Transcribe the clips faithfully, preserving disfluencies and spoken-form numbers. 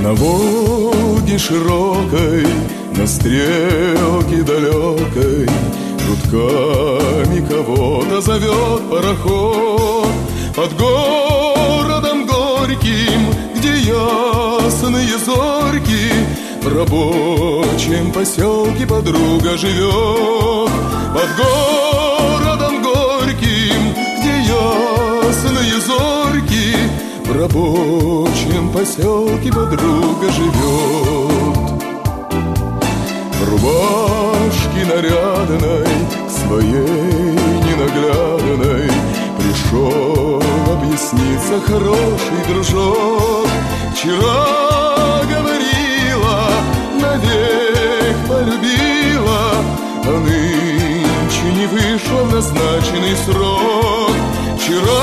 На Волге широкой, на стрелке далекой, гудками кого-то зовет пароход. Под городом горьким, где ясные зорьки, в рабочем поселке подруга живет. Под городом горьким, где ясные зорьки, в рабочем поселке подруга живет. В рубашке нарядной, к своей ненаглядной, пришел объясниться хороший дружок. Вчера говорила, навек полюбила, а нынче не вышла в назначенный срок. Вчера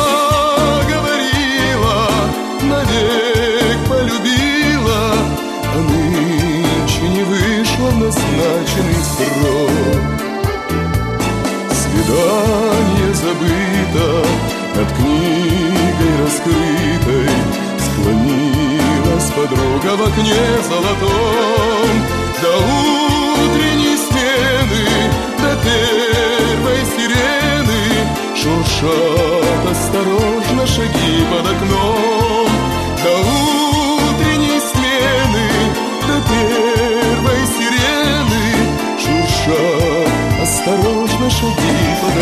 навек полюбила, а нынче не вышла в назначенный срок. Свидание забыто, над книгой раскрытой склонилась подруга в окне золотом. До утренней смены, до первой сирены шуршат осторожно шаги под окном. До утренней смены, до первой сирены шуршат осторожно шаги под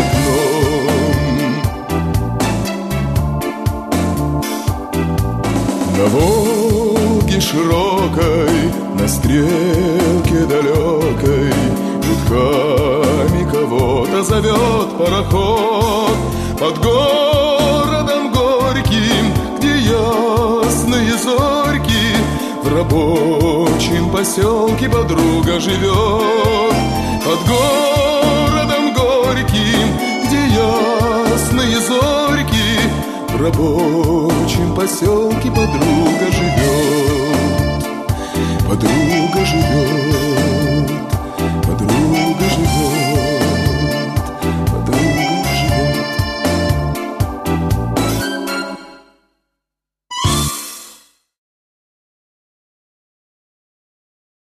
окном. На Волге широкой, на стрелке далекой, гудками кого-то зовет пароход. Под городом горьким, где ясные зорьки, в рабочем поселке подруга живет. Под городом горьким, где ясные зорьки, в рабочем поселке подруга живет. Подруга живет.